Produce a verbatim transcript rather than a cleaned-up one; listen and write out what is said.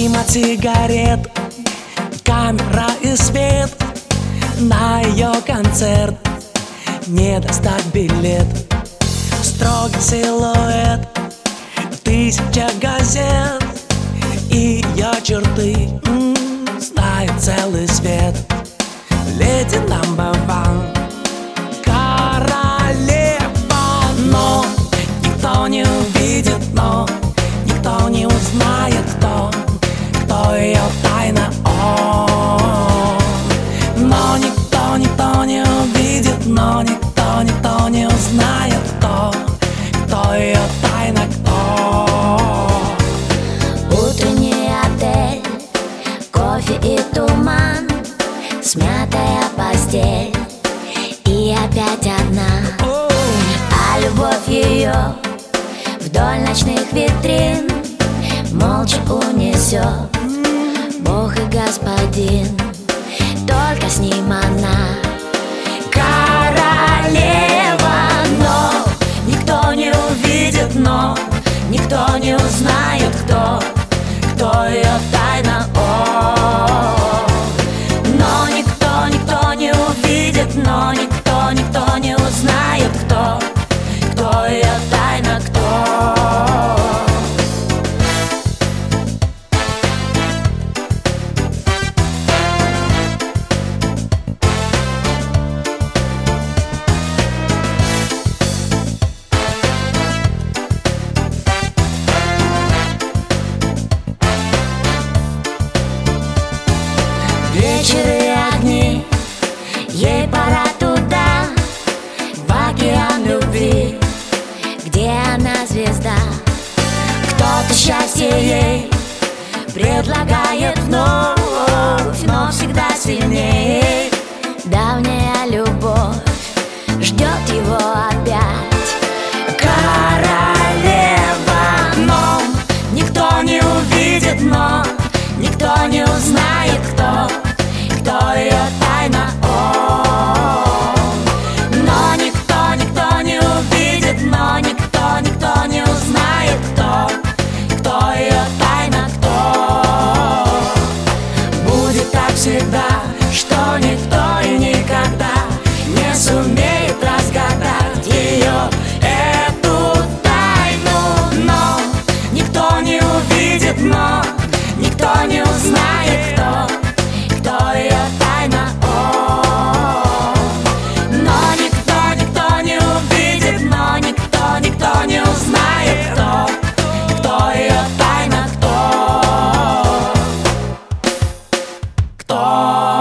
Мимо сигарет, камера и свет. На ее концерт не достать билет. Строгий силуэт, тысяча газет, и ее черты м, знает целый свет. Леди номер ван, королева. Но никто не увидит, но никто не узнает, кто, кто ее тайна. О, но никто, никто не увидит, но никто, никто не узнает, кто, кто ее тайна, кто. Утренний отель, кофе и туман, смятая постель и опять одна. А любовь ее вдоль ночных витрин молча унесет Бог и Господин. Только с ним она королева. Но никто не увидит, но никто не узнает, кто, кто ее тайна. О, но никто, никто не увидит, но никто, никто не узнает, кто, кто ее тайна, кто. Вечер и огни, ей пора туда, в океан любви, где она звезда. Кто-то счастье ей предлагает вновь, но всегда сильнее. Давняя любовь ждет его опять. Королева, но никто не увидит, но никто не узнает, кто, кто ее тайна. О, но никто, никто не увидит, но никто, никто не узнает, кто, кто ее тайна, кто. Будет так всегда, что никто и никогда не сумеет разгадать ее, эту тайну. Но никто не увидит, но никто не узнает, кто, кто ее тайна. О, но никто, никто не увидит, но никто, никто не узнает, кто, кто ее тайна, кто, кто.